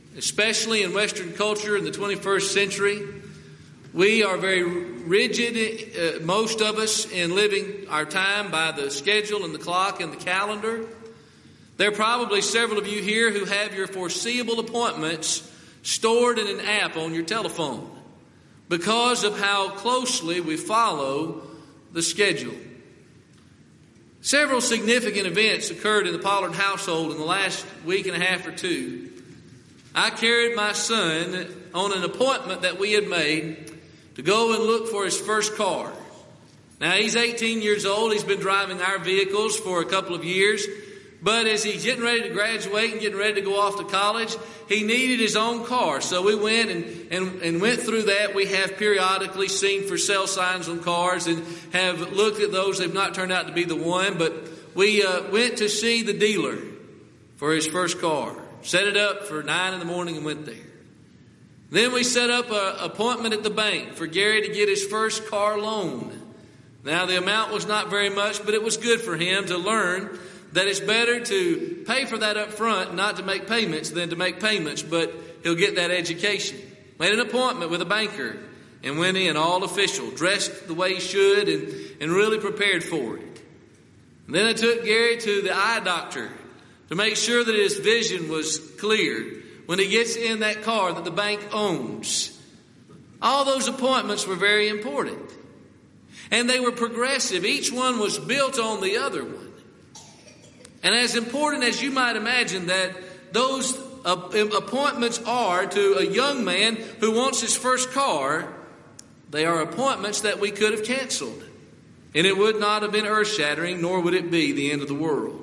especially in Western culture in the 21st century. We are very rigid, most of us, in living our time by the schedule and the clock and the calendar. There are probably several of you here who have your foreseeable appointments stored in an app on your telephone because of how closely we follow the schedule. Several significant events occurred in the Pollard household in the last week and a half or two. I carried my son on an appointment that we had made to go and look for his first car. Now, he's 18 years old. He's been driving our vehicles for a couple of years. But as he's getting ready to graduate and getting ready to go off to college, he needed his own car. So we went and went through that. We have periodically seen for sale signs on cars and have looked at those. They've not turned out to be the one. But we went to see the dealer for his first car. Set it up for 9 in the morning and went there. Then we set up an appointment at the bank for Gary to get his first car loan. Now, the amount was not very much, but it was good for him to learn that it's better to pay for that up front, not to make payments, than to make payments, but he'll get that education. Made an appointment with a banker and went in all official, dressed the way he should and really prepared for it. And then I took Gary to the eye doctor to make sure that his vision was clear when he gets in that car that the bank owns. All those appointments were very important. And they were progressive. Each one was built on the other one. And as important as you might imagine that those appointments are to a young man who wants his first car, they are appointments that we could have canceled. And it would not have been earth-shattering, nor would it be the end of the world.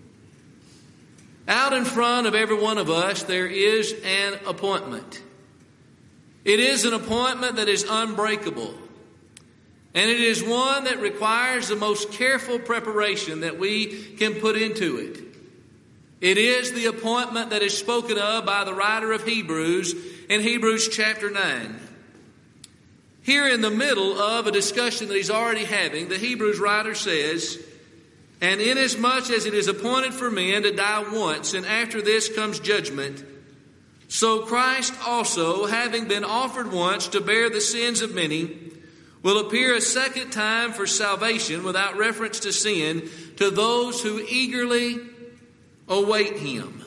Out in front of every one of us, there is an appointment. It is an appointment that is unbreakable. And it is one that requires the most careful preparation that we can put into it. It is the appointment that is spoken of by the writer of Hebrews in Hebrews chapter 9. Here in the middle of a discussion that he's already having, the Hebrews writer says, "And inasmuch as it is appointed for men to die once, and after this comes judgment, so Christ also, having been offered once to bear the sins of many, will appear a second time for salvation without reference to sin to those who eagerly await him."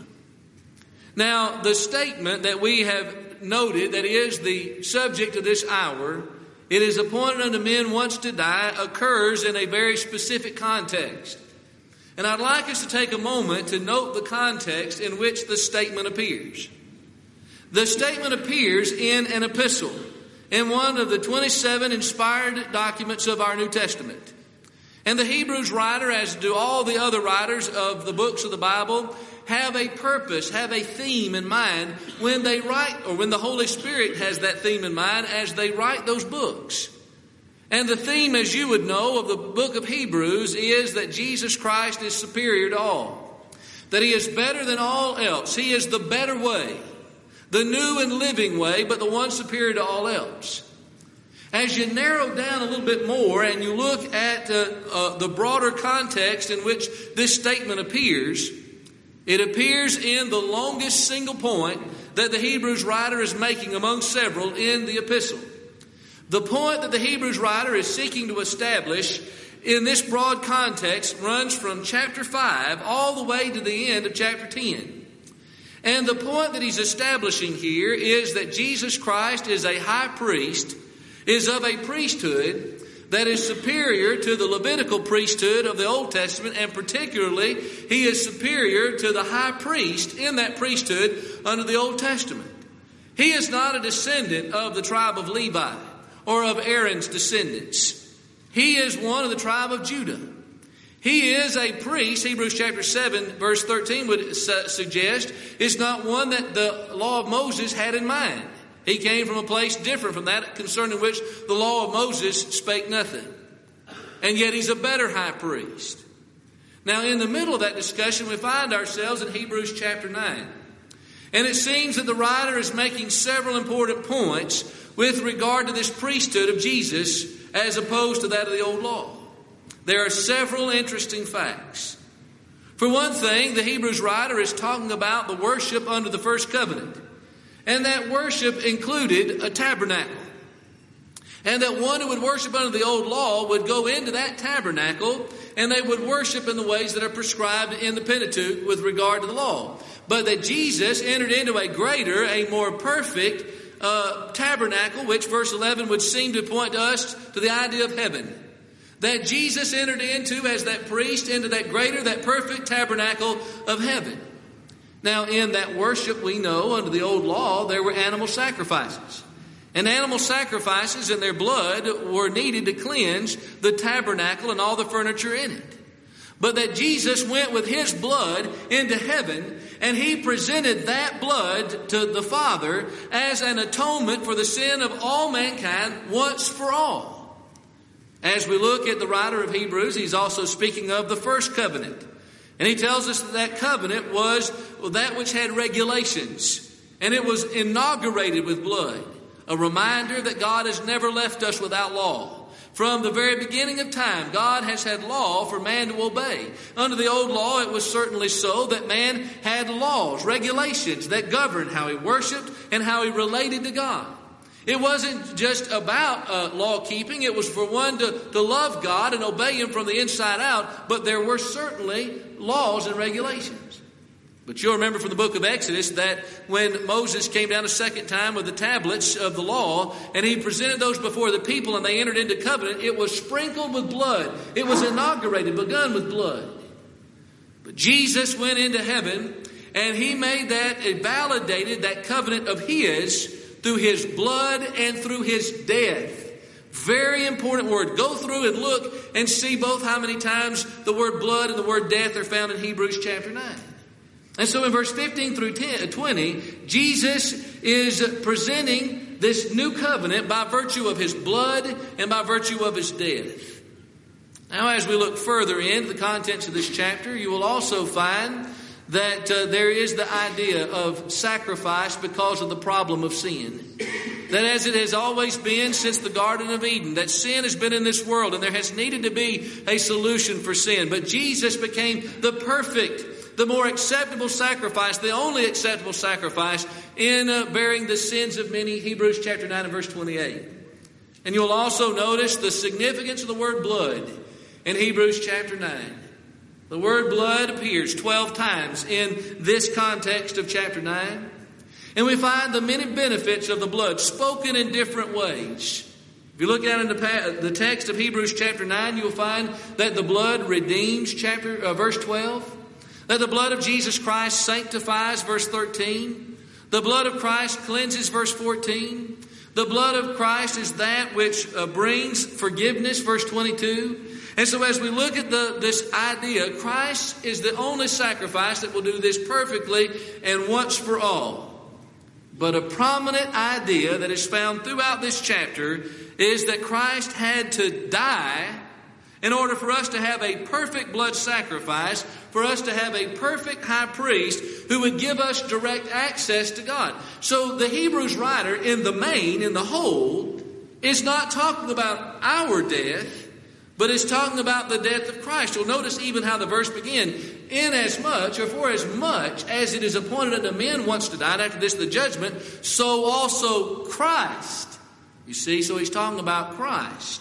Now, the statement that we have noted that is the subject of this hour, "It is appointed unto men once to die," occurs in a very specific context. And I'd like us to take a moment to note the context in which the statement appears. The statement appears in an epistle, in one of the 27 inspired documents of our New Testament. And the Hebrews writer, as do all the other writers of the books of the Bible, have a purpose, have a theme in mind when they write, or when the Holy Spirit has that theme in mind as they write those books. And the theme, as you would know, of the book of Hebrews is that Jesus Christ is superior to all. That he is better than all else. He is the better way. The new and living way, but the one superior to all else. As you narrow down a little bit more and you look at the broader context in which this statement appears, it appears in the longest single point that the Hebrews writer is making among several in the epistle. The point that the Hebrews writer is seeking to establish in this broad context runs from chapter 5 all the way to the end of chapter 10. And the point that he's establishing here is that Jesus Christ is a high priest, is of a priesthood that is superior to the Levitical priesthood of the Old Testament, and particularly he is superior to the high priest in that priesthood under the Old Testament. He is not a descendant of the tribe of Levi or of Aaron's descendants. He is one of the tribe of Judah. He is a priest, Hebrews chapter 7, verse 13 would suggest, is not one that the law of Moses had in mind. He came from a place different from that, concerning which the law of Moses spake nothing. And yet he's a better high priest. Now, in the middle of that discussion, we find ourselves in Hebrews chapter 9. And it seems that the writer is making several important points with regard to this priesthood of Jesus as opposed to that of the old law. There are several interesting facts. For one thing, the Hebrews writer is talking about the worship under the first covenant. And that worship included a tabernacle. And that one who would worship under the old law would go into that tabernacle and they would worship in the ways that are prescribed in the Pentateuch with regard to the law. But that Jesus entered into a greater, a more perfect tabernacle, which verse 11 would seem to point to us to the idea of heaven. That Jesus entered into as that priest into that greater, that perfect tabernacle of heaven. Now in that worship we know under the old law there were animal sacrifices. And animal sacrifices and their blood were needed to cleanse the tabernacle and all the furniture in it. But that Jesus went with his blood into heaven and he presented that blood to the Father as an atonement for the sin of all mankind once for all. As we look at the writer of Hebrews, he's also speaking of the first covenant. And he tells us that that covenant was that which had regulations. And it was inaugurated with blood. A reminder that God has never left us without law. From the very beginning of time, God has had law for man to obey. Under the old law, it was certainly so that man had laws, regulations that governed how he worshiped and how he related to God. It wasn't just about law keeping. It was for one to love God and obey him from the inside out. But there were certainly laws and regulations. But you'll remember from the book of Exodus that when Moses came down a second time with the tablets of the law and he presented those before the people and they entered into covenant, it was sprinkled with blood. It was inaugurated, begun with blood. But Jesus went into heaven and he made that, it validated that covenant of his through his blood and through his death. Very important word. Go through and look and see both how many times the word blood and the word death are found in Hebrews chapter 9. And so in verse 15 through 20, Jesus is presenting this new covenant by virtue of his blood and by virtue of his death. Now, as we look further into the contents of this chapter, you will also find that there is the idea of sacrifice because of the problem of sin. That as it has always been since the Garden of Eden, that sin has been in this world and there has needed to be a solution for sin. But Jesus became the perfect, the more acceptable sacrifice, the only acceptable sacrifice in bearing the sins of many, Hebrews chapter 9 and verse 28. And you'll also notice the significance of the word blood in Hebrews chapter 9. The word blood appears 12 times in this context of chapter 9. And we find the many benefits of the blood spoken in different ways. If you look at it in the text of Hebrews chapter 9, you'll find that the blood redeems, verse 12. That the blood of Jesus Christ sanctifies, verse 13. The blood of Christ cleanses, verse 14. The blood of Christ is that which brings forgiveness, verse 22. And so as we look at this idea, Christ is the only sacrifice that will do this perfectly and once for all. But a prominent idea that is found throughout this chapter is that Christ had to die in order for us to have a perfect blood sacrifice, for us to have a perfect high priest who would give us direct access to God. So the Hebrews writer, in the main, in the whole, is not talking about our death, but is talking about the death of Christ. You'll notice even how the verse begins. Inasmuch, or for as much as it is appointed unto men once to die, and after this the judgment, so also Christ. You see, so he's talking about Christ.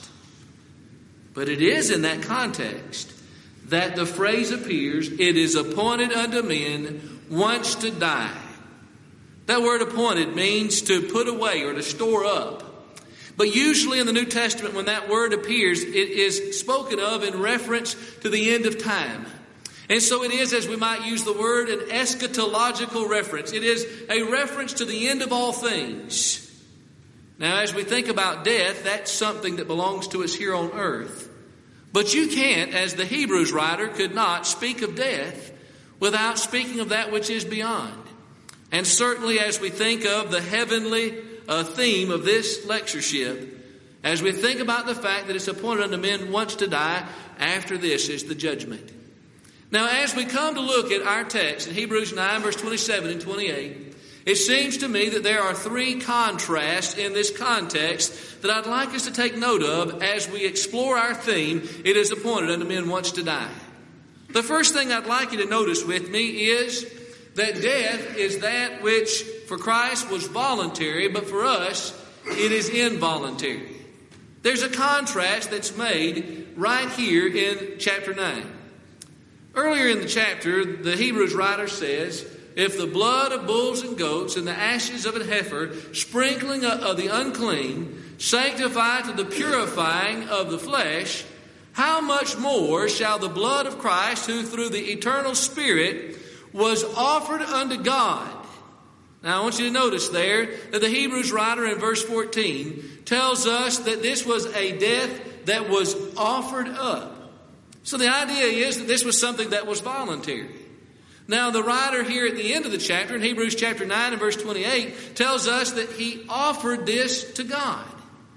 But it is in that context that the phrase appears, it is appointed unto men once to die. That word appointed means to put away or to store up. But usually in the New Testament, when that word appears, it is spoken of in reference to the end of time. And so it is, as we might use the word, an eschatological reference. It is a reference to the end of all things. Now, as we think about death, that's something that belongs to us here on earth. But you can't, as the Hebrews writer could not, speak of death without speaking of that which is beyond. And certainly as we think of the heavenly theme of this lectureship, as we think about the fact that it's appointed unto men once to die, after this is the judgment. Now, as we come to look at our text in Hebrews 9, verse 27 and 28, it seems to me that there are three contrasts in this context that I'd like us to take note of as we explore our theme, it is appointed unto men once to die. The first thing I'd like you to notice with me is that death is that which for Christ was voluntary, but for us, it is involuntary. There's a contrast that's made right here in chapter 9. Earlier in the chapter, the Hebrews writer says, if the blood of bulls and goats and the ashes of an heifer, sprinkling of the unclean, sanctify to the purifying of the flesh, how much more shall the blood of Christ, who through the eternal Spirit was offered unto God. Now I want you to notice there that the Hebrews writer in verse 14 tells us that this was a death that was offered up. So the idea is that this was something that was voluntary. Now the writer here at the end of the chapter, in Hebrews chapter 9 and verse 28, tells us that he offered this to God.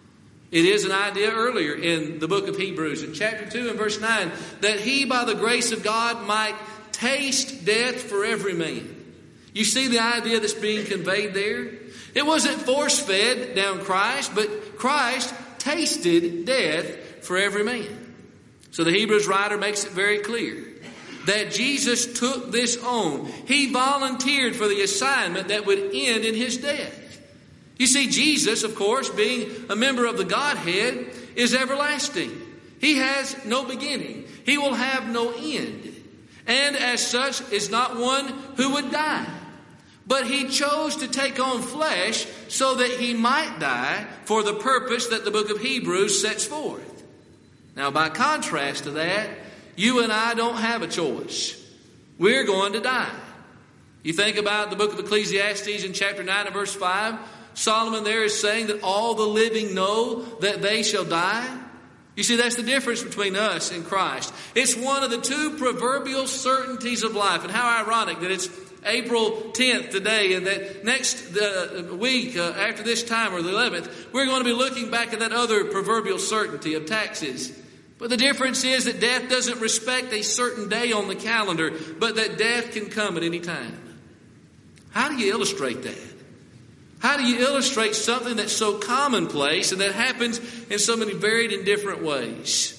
It is an idea earlier in the book of Hebrews, in chapter 2 and verse 9, that he by the grace of God might taste death for every man. You see the idea that's being conveyed there? It wasn't force-fed down Christ, but Christ tasted death for every man. So the Hebrews writer makes it very clear that Jesus took this on. He volunteered for the assignment that would end in his death. You see, Jesus, of course, being a member of the Godhead, is everlasting. He has no beginning. He will have no end. And as such is not one who would die. But he chose to take on flesh so that he might die for the purpose that the book of Hebrews sets forth. Now, by contrast to that, you and I don't have a choice. We're going to die. You think about the book of Ecclesiastes in chapter 9 and verse 5. Solomon there is saying that all the living know that they shall die. You see, that's the difference between us and Christ. It's one of the two proverbial certainties of life. And how ironic that it's April 10th today, and that next week after this time, or the 11th, we're going to be looking back at that other proverbial certainty of taxes. But the difference is that death doesn't respect a certain day on the calendar, but that death can come at any time. How do you illustrate that? How do you illustrate something that's so commonplace and that happens in so many varied and different ways?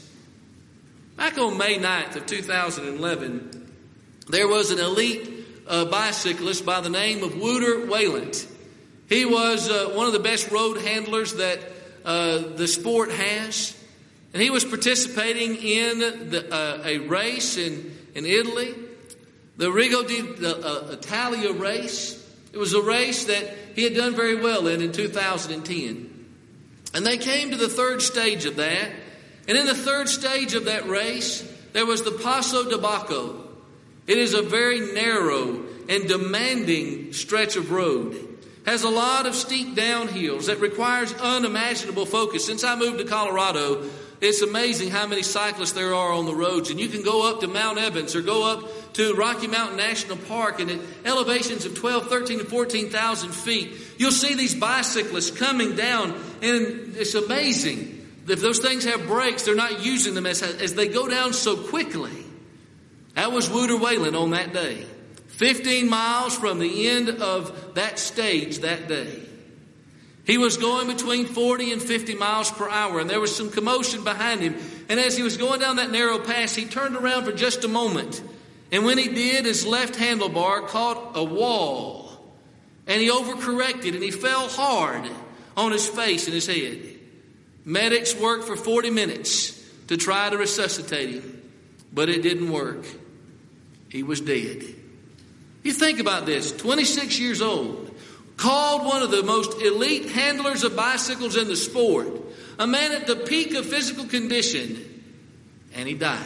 Back on May 9th of 2011, there was an elite bicyclist by the name of Wouter Wayland. He was one of the best road handlers that the sport has. And he was participating in a race in Italy, the Rigo d'Italia race. It was a race that he had done very well in 2010. And they came to the third stage of that. And in the third stage of that race, there was the Passo di Bacco. It is a very narrow and demanding stretch of road. Has a lot of steep downhills that requires unimaginable focus. Since I moved to Colorado, it's amazing how many cyclists there are on the roads. And you can go up to Mount Evans or go up to Rocky Mountain National Park, and at elevations of 12, 13, and 14,000 feet, you'll see these bicyclists coming down, and it's amazing. If those things have brakes, they're not using them as they go down so quickly. That was Wouter Wayland on that day. 15 miles from the end of that stage that day. He was going between 40 and 50 miles per hour, and there was some commotion behind him. And as he was going down that narrow pass, he turned around for just a moment. And when he did, his left handlebar caught a wall. And he overcorrected, and he fell hard on his face and his head. Medics worked for 40 minutes to try to resuscitate him, but it didn't work. He was dead. You think about this, 26 years old, called one of the most elite handlers of bicycles in the sport, a man at the peak of physical condition, and he died.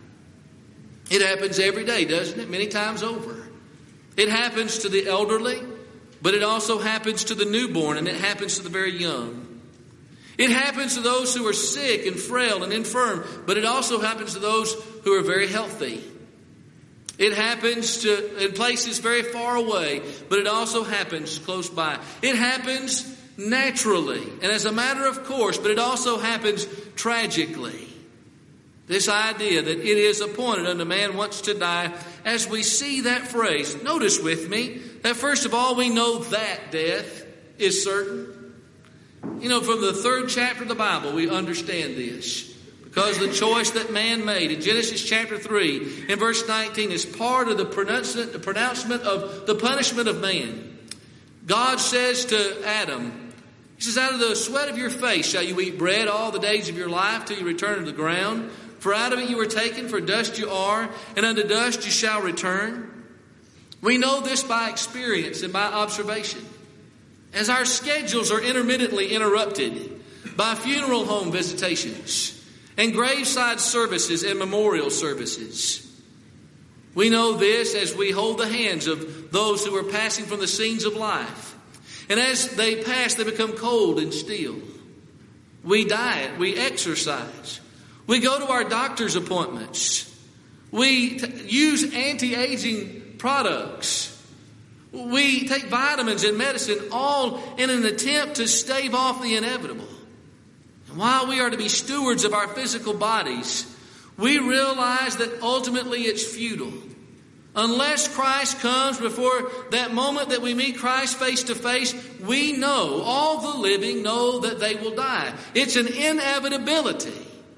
It happens every day, doesn't it? Many times over. It happens to the elderly, but it also happens to the newborn, and it happens to the very young. It happens to those who are sick and frail and infirm, but it also happens to those who are very healthy. It happens in places very far away, but it also happens close by. It happens naturally and as a matter of course, but it also happens tragically. This idea that it is appointed unto man once to die, as we see that phrase, notice with me that first of all we know that death is certain. You know, from the 3rd chapter of the Bible we understand this. Because the choice that man made in Genesis chapter 3 in verse 19 is part of the pronouncement of the punishment of man. God says to Adam, He says, out of the sweat of your face shall you eat bread all the days of your life till you return to the ground. For out of it you were taken, for dust you are, and unto dust you shall return. We know this by experience and by observation. As our schedules are intermittently interrupted by funeral home visitations and graveside services and memorial services, we know this as we hold the hands of those who are passing from the scenes of life. And as they pass, they become cold and still. We diet, we exercise, we go to our doctor's appointments, we use anti-aging products, we take vitamins and medicine, all in an attempt to stave off the inevitable. And while we are to be stewards of our physical bodies, we realize that ultimately it's futile. Unless Christ comes before that moment that we meet Christ face to face, we know, all the living know that they will die. It's an inevitability.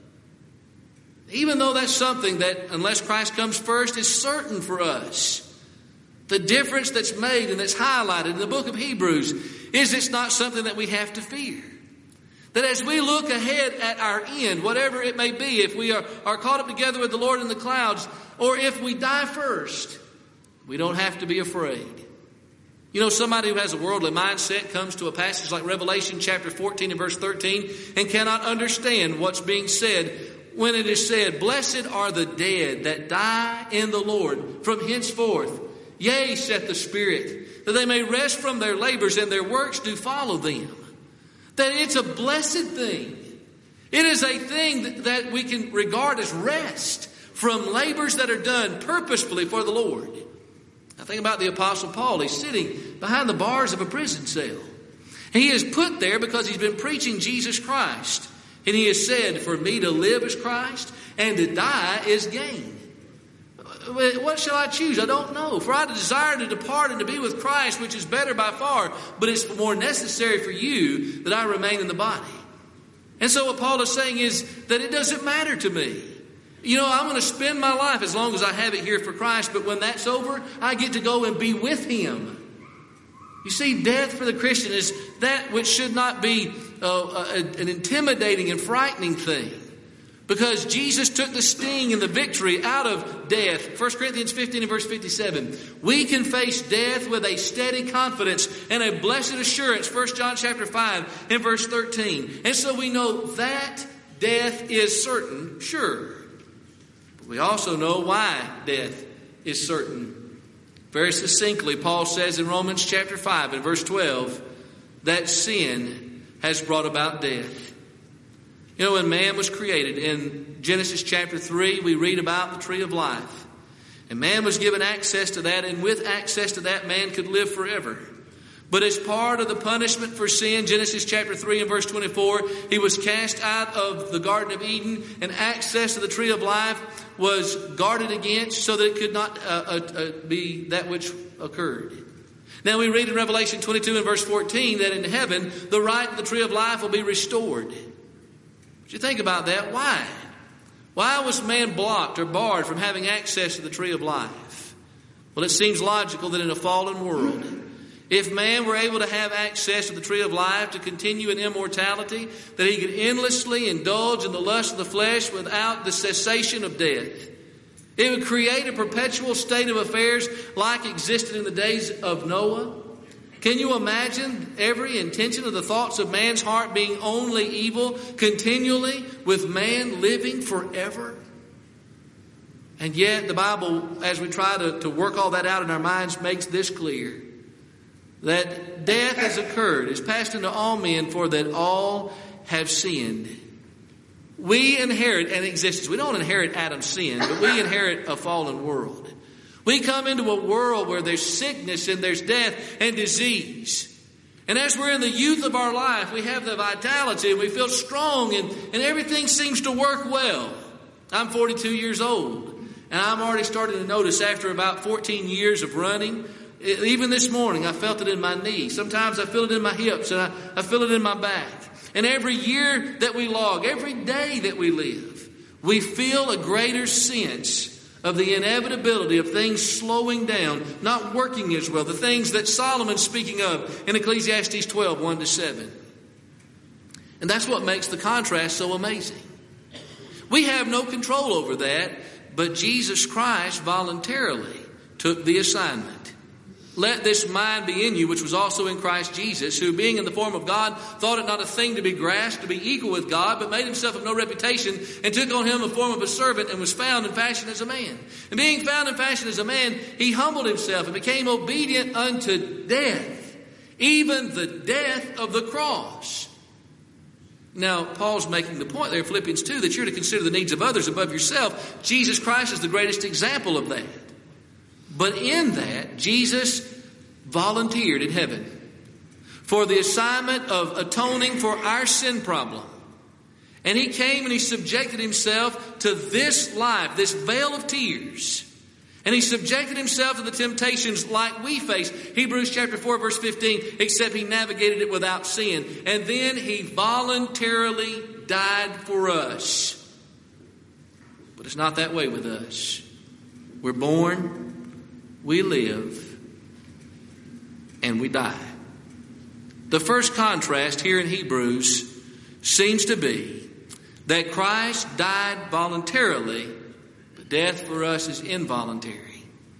Even though that's something that, unless Christ comes first, is certain for us. The difference that's made and that's highlighted in the book of Hebrews is it's not something that we have to fear. That as we look ahead at our end, whatever it may be, if we are caught up together with the Lord in the clouds, or if we die first, we don't have to be afraid. You know, somebody who has a worldly mindset comes to a passage like Revelation chapter 14 and verse 13 and cannot understand what's being said when it is said, "Blessed are the dead that die in the Lord from henceforth. Yea, saith the Spirit, that they may rest from their labors and their works do follow them." That it's a blessed thing. It is a thing that we can regard as rest from labors that are done purposefully for the Lord. Now think about the Apostle Paul. He's sitting behind the bars of a prison cell. He is put there because he's been preaching Jesus Christ. And he has said, "For me to live is Christ, and to die is gain." What shall I choose? I don't know. For I desire to depart and to be with Christ, which is better by far. But it's more necessary for you that I remain in the body. And so what Paul is saying is that it doesn't matter to me. You know, I'm going to spend my life as long as I have it here for Christ. But when that's over, I get to go and be with Him. You see, death for the Christian is that which should not be an intimidating and frightening thing. Because Jesus took the sting and the victory out of death. 1 Corinthians 15 and verse 57. We can face death with a steady confidence and a blessed assurance. 1 John chapter 5 and verse 13. And so we know that death is certain, sure. But we also know why death is certain. Very succinctly, Paul says in Romans chapter 5 and verse 12 that sin has brought about death. You know, when man was created, in Genesis chapter 3, we read about the tree of life. And man was given access to that, and with access to that, man could live forever. But as part of the punishment for sin, Genesis chapter 3 and verse 24, he was cast out of the Garden of Eden, and access to the tree of life was guarded against so that it could not be that which occurred. Now we read in Revelation 22 and verse 14 that in heaven, the right to the tree of life will be restored. But you think about that, why? Why was man blocked or barred from having access to the tree of life? Well, it seems logical that in a fallen world, if man were able to have access to the tree of life to continue in immortality, that he could endlessly indulge in the lust of the flesh without the cessation of death. It would create a perpetual state of affairs like existed in the days of Noah. Can you imagine every intention of the thoughts of man's heart being only evil continually, with man living forever? And yet the Bible, as we try to work all that out in our minds, makes this clear. That death has occurred, is passed into all men, for that all have sinned. We inherit an existence. We don't inherit Adam's sin, but we inherit a fallen world. We come into a world where there's sickness and there's death and disease. And as we're in the youth of our life, we have the vitality and we feel strong and everything seems to work well. I'm 42 years old, and I'm already starting to notice after about 14 years of running, even this morning I felt it in my knee. Sometimes I feel it in my hips, and I feel it in my back. And every year that we log, every day that we live, we feel a greater sense of the inevitability of things slowing down, not working as well, the things that Solomon's speaking of in Ecclesiastes 12, 1-7. And that's what makes the contrast so amazing. We have no control over that, but Jesus Christ voluntarily took the assignment. Let this mind be in you, which was also in Christ Jesus, who being in the form of God, thought it not a thing to be grasped, to be equal with God, but made himself of no reputation, and took on him the form of a servant, and was found in fashion as a man. And being found in fashion as a man, he humbled himself and became obedient unto death, even the death of the cross. Now, Paul's making the point there in Philippians 2 that you're to consider the needs of others above yourself. Jesus Christ is the greatest example of that. But in that, Jesus volunteered in heaven for the assignment of atoning for our sin problem. And he came and he subjected himself to this life, this veil of tears. And he subjected himself to the temptations like we face. Hebrews chapter 4, verse 15, except he navigated it without sin. And then he voluntarily died for us. But it's not that way with us. We're born, we live, and we die. The first contrast here in Hebrews seems to be that Christ died voluntarily, but death for us is involuntary.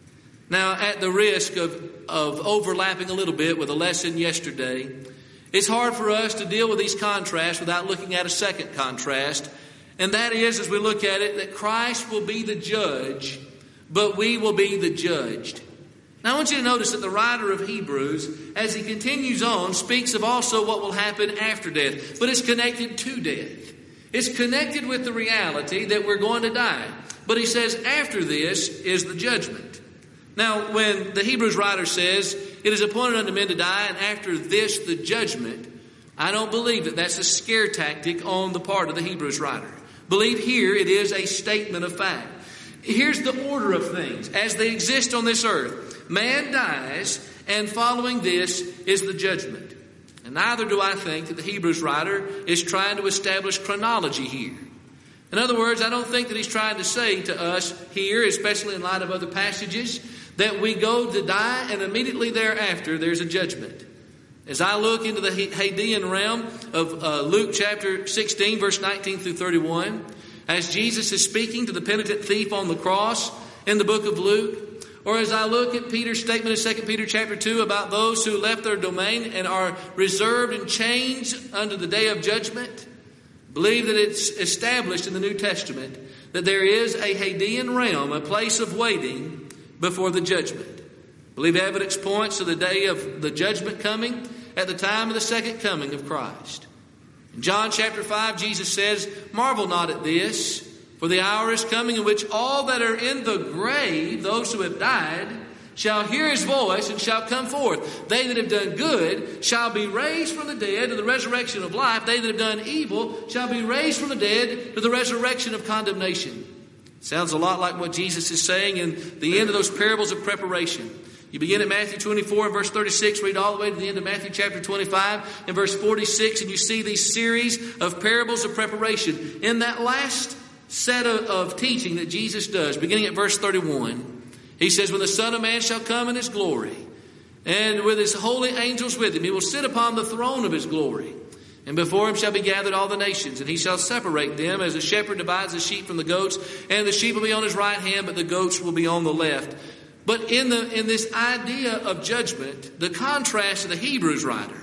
Now, at the risk of overlapping a little bit with a lesson yesterday, it's hard for us to deal with these contrasts without looking at a second contrast. And that is, as we look at it, that Christ will be the judge, but we will be the judged. Now I want you to notice that the writer of Hebrews, as he continues on, speaks of also what will happen after death. But it's connected to death. It's connected with the reality that we're going to die. But he says after this is the judgment. Now when the Hebrews writer says, it is appointed unto men to die, and after this the judgment, I don't believe that that's a scare tactic on the part of the Hebrews writer. Believe here it is a statement of fact. Here's the order of things as they exist on this earth. Man dies, and following this is the judgment. And neither do I think that the Hebrews writer is trying to establish chronology here. In other words, I don't think that he's trying to say to us here, especially in light of other passages, that we go to die and immediately thereafter there's a judgment. As I look into the Hadean realm of Luke chapter 16, verse 19 through 31, as Jesus is speaking to the penitent thief on the cross in the book of Luke, or as I look at Peter's statement in 2 Peter chapter 2 about those who left their domain and are reserved in chains unto the day of judgment, believe that it's established in the New Testament that there is a Hadean realm, a place of waiting before the judgment. Believe evidence points to the day of the judgment coming at the time of the second coming of Christ. In John chapter 5, Jesus says, marvel not at this, for the hour is coming in which all that are in the grave, those who have died, shall hear his voice and shall come forth. They that have done good shall be raised from the dead to the resurrection of life. They that have done evil shall be raised from the dead to the resurrection of condemnation. Sounds a lot like what Jesus is saying in the end of those parables of preparation. You begin at Matthew 24 and verse 36, read all the way to the end of Matthew chapter 25 and verse 46, and you see these series of parables of preparation. In that last set of teaching that Jesus does, beginning at verse 31, he says, when the Son of Man shall come in his glory, and with his holy angels with him, he will sit upon the throne of his glory. And before him shall be gathered all the nations, and he shall separate them as a shepherd divides the sheep from the goats, and the sheep will be on his right hand, but the goats will be on the left. But in this idea of judgment, the contrast to the Hebrews writer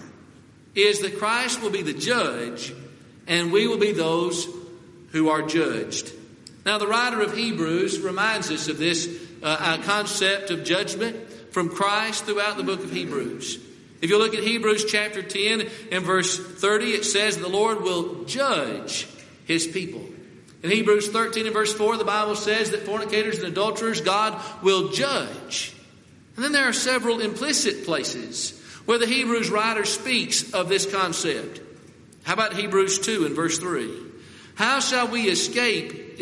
is that Christ will be the judge, and we will be those who are judged. Now, the writer of Hebrews reminds us of this concept of judgment from Christ throughout the book of Hebrews. If you look at Hebrews chapter 10 and verse 30, it says the Lord will judge his people. In Hebrews 13 and verse 4, the Bible says that fornicators and adulterers God will judge. And then there are several implicit places where the Hebrews writer speaks of this concept. How about Hebrews 2 and verse 3? How shall we escape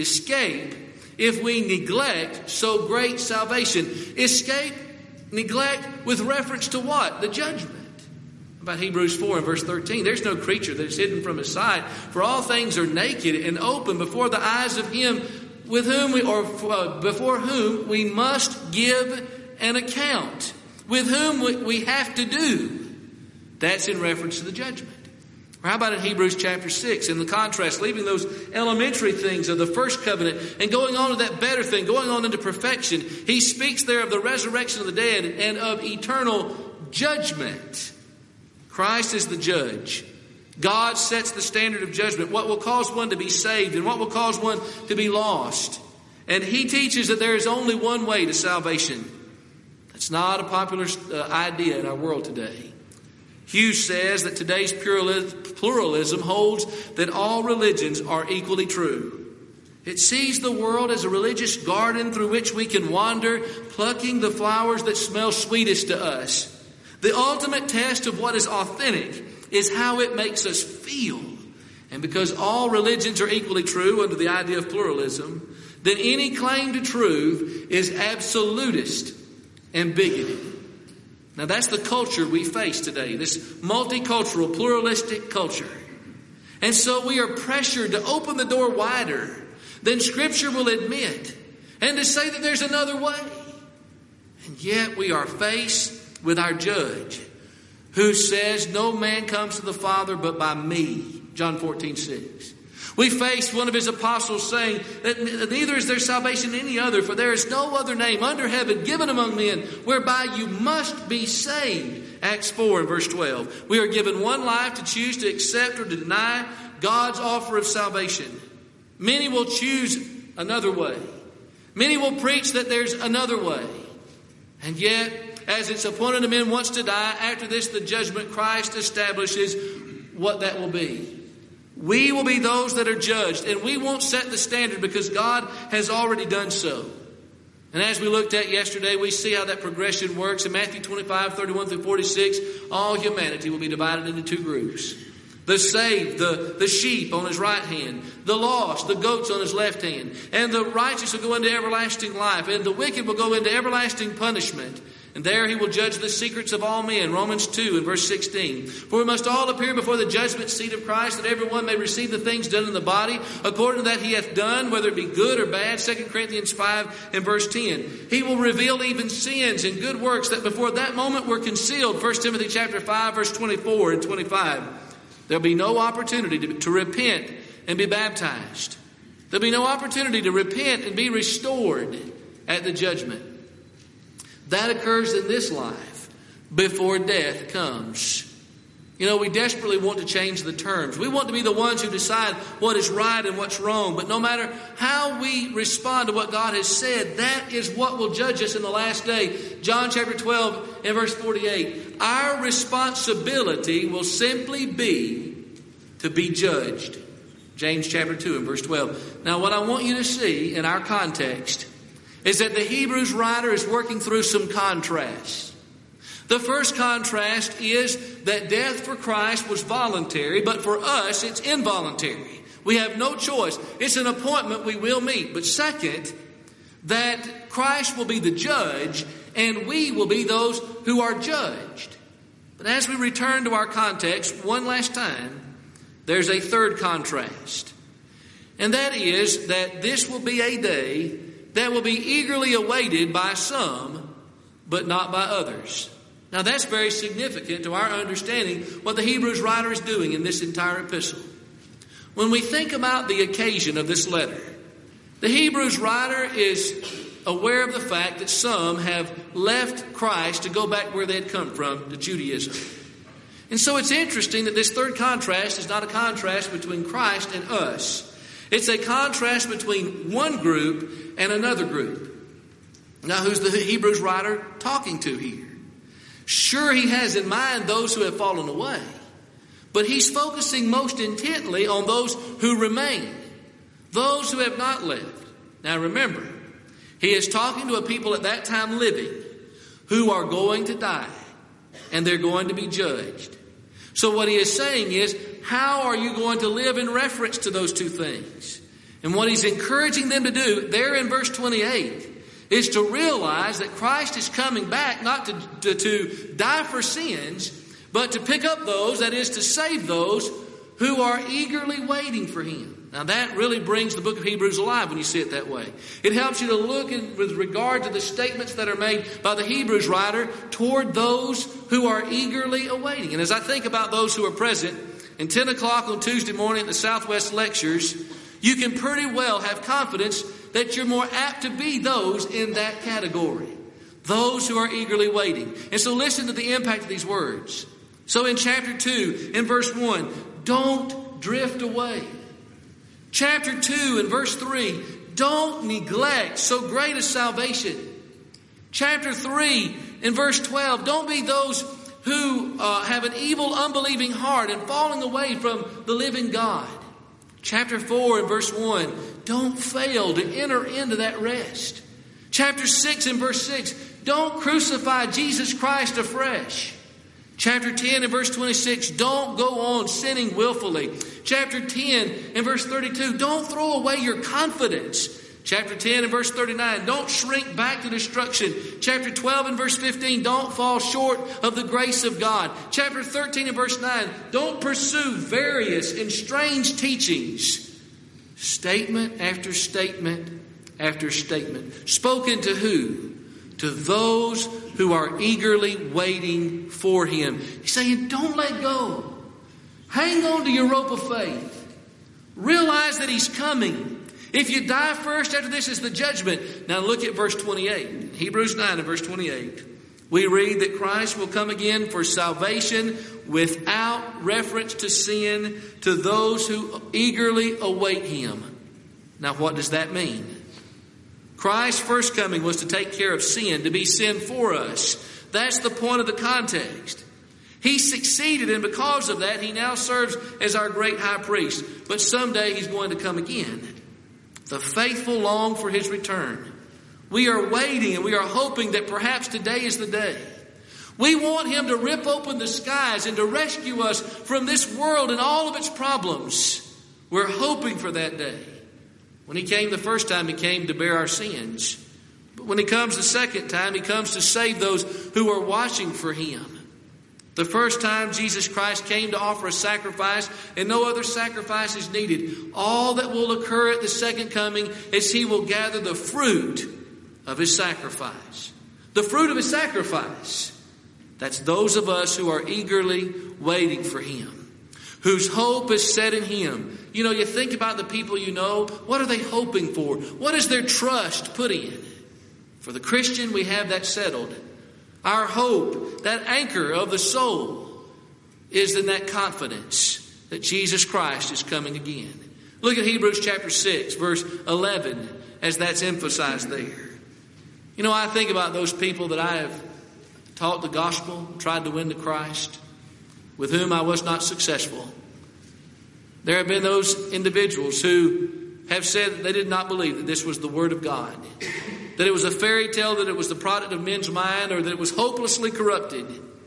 if we neglect so great salvation? Escape, neglect with reference to what? The judgment. About Hebrews 4 and verse 13, there's no creature that is hidden from his sight, for all things are naked and open before the eyes of him with whom before whom we must give an account, with whom we have to do. That's in reference to the judgment. Or how about in Hebrews chapter 6, in the contrast, leaving those elementary things of the first covenant and going on to that better thing, going on into perfection. He speaks there of the resurrection of the dead and of eternal judgment. Christ is the judge. God sets the standard of judgment, what will cause one to be saved and what will cause one to be lost. And he teaches that there is only one way to salvation. That's not a popular idea in our world today. Hughes says that today's pluralism holds that all religions are equally true. It sees the world as a religious garden through which we can wander, plucking the flowers that smell sweetest to us. The ultimate test of what is authentic is how it makes us feel. And because all religions are equally true under the idea of pluralism, then any claim to truth is absolutist and bigoted. Now that's the culture we face today, this multicultural, pluralistic culture. And so we are pressured to open the door wider than Scripture will admit and to say that there's another way. And yet we are faced with our judge who says, no man comes to the Father but by me. John 14:6. We face one of his apostles saying that neither is there salvation in any other, for there is no other name under heaven given among men whereby you must be saved. Acts 4 and verse 12. We are given one life to choose to accept or to deny God's offer of salvation. Many will choose another way. Many will preach that there's another way. And yet, as it's appointed to men once to die, after this the judgment Christ establishes what that will be. We will be those that are judged, and we won't set the standard because God has already done so. And as we looked at yesterday, we see how that progression works. In Matthew 25:31-46, all humanity will be divided into two groups. The saved, the sheep on his right hand, the lost, the goats on his left hand, and the righteous will go into everlasting life, and the wicked will go into everlasting punishment. And there he will judge the secrets of all men. Romans 2 and verse 16. For we must all appear before the judgment seat of Christ, that everyone may receive the things done in the body, according to that he hath done, whether it be good or bad. 2 Corinthians 5 and verse 10. He will reveal even sins and good works that before that moment were concealed. 1 Timothy chapter 5 verse 24 and 25. There'll be no opportunity to repent and be baptized. There'll be no opportunity to repent and be restored at the judgment. That occurs in this life before death comes. You know, we desperately want to change the terms. We want to be the ones who decide what is right and what's wrong. But no matter how we respond to what God has said, that is what will judge us in the last day. John chapter 12 and verse 48. Our responsibility will simply be to be judged. James chapter 2 and verse 12. Now what I want you to see in our context is that the Hebrews writer is working through some contrasts. The first contrast is that death for Christ was voluntary, but for us it's involuntary. We have no choice. It's an appointment we will meet. But second, that Christ will be the judge and we will be those who are judged. But as we return to our context one last time, there's a third contrast. And that is that this will be a day that will be eagerly awaited by some, but not by others. Now that's very significant to our understanding what the Hebrews writer is doing in this entire epistle. When we think about the occasion of this letter, the Hebrews writer is aware of the fact that some have left Christ to go back where they had come from, to Judaism. And so it's interesting that this third contrast is not a contrast between Christ and us. It's a contrast between one group and another group. Now, who's the Hebrews writer talking to here? Sure, he has in mind those who have fallen away, but he's focusing most intently on those who remain, those who have not left. Now, remember, he is talking to a people at that time living who are going to die, and they're going to be judged. So what he is saying is, how are you going to live in reference to those two things? And what he's encouraging them to do there in verse 28 is to realize that Christ is coming back not to die for sins, but to pick up those, that is to save those who are eagerly waiting for him. Now that really brings the book of Hebrews alive when you see it that way. It helps you to look with regard to the statements that are made by the Hebrews writer toward those who are eagerly awaiting. And as I think about those who are present at 10 o'clock on Tuesday morning at the Southwest Lectures, you can pretty well have confidence that you're more apt to be those in that category. Those who are eagerly waiting. And so listen to the impact of these words. So in chapter 2, in verse 1, don't drift away. Chapter 2 and verse 3, don't neglect so great a salvation. Chapter 3 and verse 12, don't be those who have an evil, unbelieving heart and falling away from the living God. Chapter 4 and verse 1, don't fail to enter into that rest. Chapter 6 and verse 6, don't crucify Jesus Christ afresh. Chapter 10 and verse 26, don't go on sinning willfully. Chapter 10 and verse 32, don't throw away your confidence. Chapter 10 and verse 39, don't shrink back to destruction. Chapter 12 and verse 15, don't fall short of the grace of God. Chapter 13 and verse 9, don't pursue various and strange teachings. Statement after statement after statement. Spoken to who? To those who are eagerly waiting for Him. He's saying, don't let go. Hang on to your rope of faith. Realize that He's coming. If you die first, after this is the judgment. Now look at verse 28. Hebrews 9 and verse 28. We read that Christ will come again for salvation without reference to sin to those who eagerly await Him. Now what does that mean? Christ's first coming was to take care of sin, to be sin for us. That's the point of the context. He succeeded, and because of that, He now serves as our great high priest. But someday He's going to come again. The faithful long for His return. We are waiting and we are hoping that perhaps today is the day. We want Him to rip open the skies and to rescue us from this world and all of its problems. We're hoping for that day. When He came the first time, He came to bear our sins. But when He comes the second time, He comes to save those who are watching for Him. The first time Jesus Christ came to offer a sacrifice, and no other sacrifice is needed. All that will occur at the second coming is He will gather the fruit of His sacrifice. The fruit of His sacrifice. That's those of us who are eagerly waiting for Him. Whose hope is set in Him. You know, you think about the people you know. What are they hoping for? What is their trust put in? For the Christian, we have that settled. Our hope, that anchor of the soul, is in that confidence that Jesus Christ is coming again. Look at Hebrews chapter 6, verse 11, as that's emphasized there. You know, I think about those people that I have taught the gospel, tried to win to Christ, with whom I was not successful. There have been those individuals who have said that they did not believe that this was the Word of God, that it was a fairy tale, that it was the product of men's mind, or that it was hopelessly corrupted.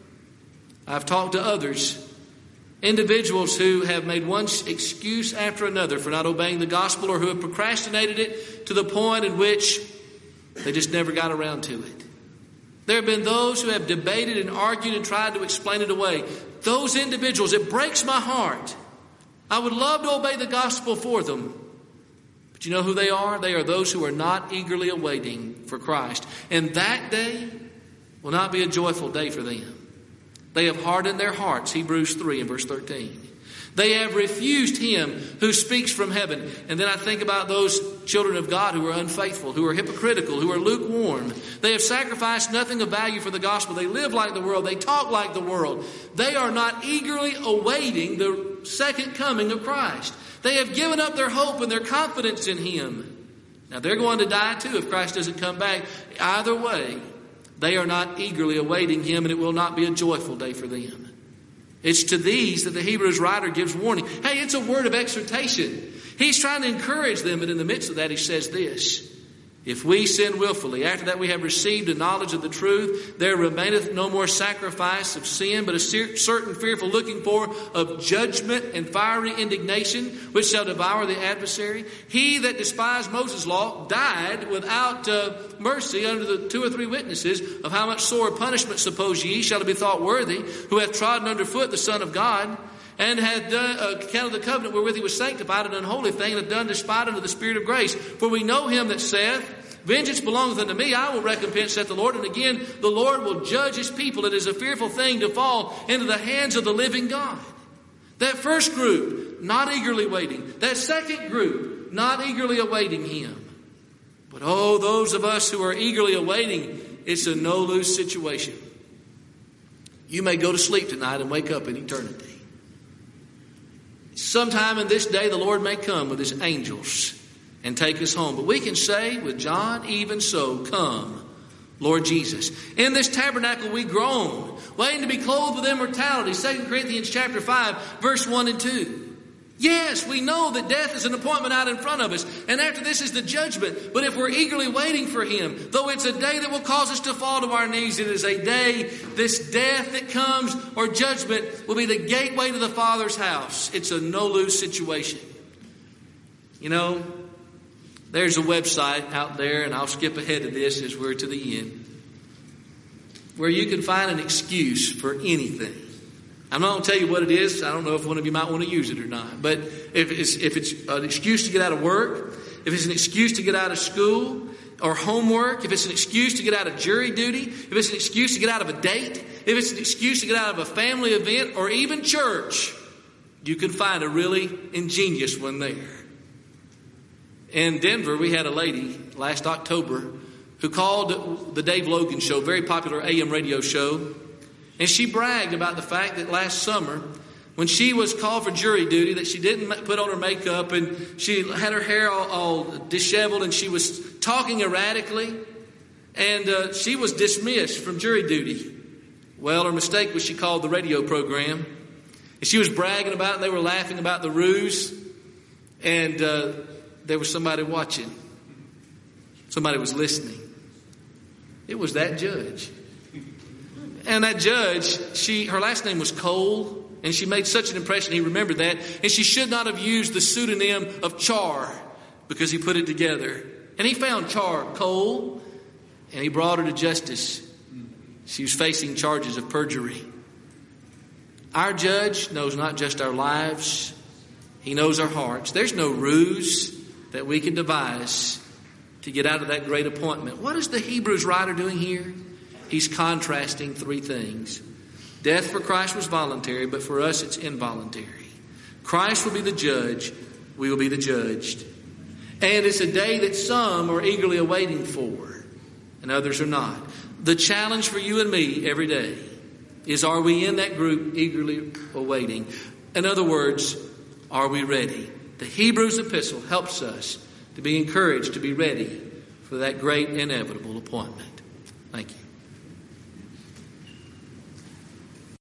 I've talked to others, individuals who have made one excuse after another for not obeying the gospel, or who have procrastinated it to the point in which they just never got around to it. There have been those who have debated and argued and tried to explain it away. Those individuals, it breaks my heart. I would love to obey the gospel for them. But you know who they are? They are those who are not eagerly awaiting for Christ. And that day will not be a joyful day for them. They have hardened their hearts, Hebrews 3 and verse 13. They have refused Him who speaks from heaven. And then I think about those children of God who are unfaithful, who are hypocritical, who are lukewarm. They have sacrificed nothing of value for the gospel. They live like the world. They talk like the world. They are not eagerly awaiting the second coming of Christ. They have given up their hope and their confidence in Him. Now they're going to die too if Christ doesn't come back. Either way, they are not eagerly awaiting Him, and it will not be a joyful day for them. It's to these that the Hebrews writer gives warning. Hey, it's a word of exhortation. He's trying to encourage them, and in the midst of that he says this: if we sin willfully, after that we have received a knowledge of the truth, there remaineth no more sacrifice of sin, but a certain fearful looking for of judgment and fiery indignation, which shall devour the adversary. He that despised Moses' law died without mercy under the 2 or 3 witnesses. Of how much sore punishment, suppose ye, shall it be thought worthy, who hath trodden under foot the Son of God? and hath done, counted the covenant wherewith he was sanctified an unholy thing, and hath done despite unto the Spirit of grace. For we know him that saith, vengeance belongeth unto me, I will recompense, saith the Lord. And again, the Lord will judge his people. It is a fearful thing to fall into the hands of the living God. That first group, not eagerly waiting. That second group, not eagerly awaiting him. But oh, those of us who are eagerly awaiting, it's a no-lose situation. You may go to sleep tonight and wake up in eternity. Sometime in this day, the Lord may come with his angels and take us home. But we can say with John, even so, come, Lord Jesus. In this tabernacle we groan, waiting to be clothed with immortality. 2 Corinthians chapter 5, verse 1 and 2. Yes, we know that death is an appointment out in front of us. And after this is the judgment. But if we're eagerly waiting for him, though it's a day that will cause us to fall to our knees, it is a day, this death that comes or judgment will be the gateway to the Father's house. It's a no-lose situation. You know, there's a website out there, and I'll skip ahead of this as we're to the end, where you can find an excuse for anything. I'm not going to tell you what it is. I don't know if one of you might want to use it or not. But if it's an excuse to get out of work, if it's an excuse to get out of school or homework, if it's an excuse to get out of jury duty, if it's an excuse to get out of a date, if it's an excuse to get out of a family event or even church, you can find a really ingenious one there. In Denver, we had a lady last October who called the Dave Logan Show, very popular AM radio show. And she bragged about the fact that last summer, when she was called for jury duty, that she didn't put on her makeup and she had her hair all disheveled and she was talking erratically. And she was dismissed from jury duty. Well, her mistake was she called the radio program. And she was bragging about it, and they were laughing about the ruse. And there was somebody watching. Somebody was listening. It was that judge. And that judge, her last name was Cole, and she made such an impression, he remembered that. And she should not have used the pseudonym of Char, because he put it together. And he found Char Cole, and he brought her to justice. She was facing charges of perjury. Our judge knows not just our lives, he knows our hearts. There's no ruse that we can devise to get out of that great appointment. What is the Hebrews writer doing here? He's contrasting three things. Death for Christ was voluntary, but for us it's involuntary. Christ will be the judge. We will be the judged. And it's a day that some are eagerly awaiting for, and others are not. The challenge for you and me every day is, are we in that group eagerly awaiting? In other words, are we ready? The Hebrews epistle helps us to be encouraged to be ready for that great inevitable appointment. Thank you.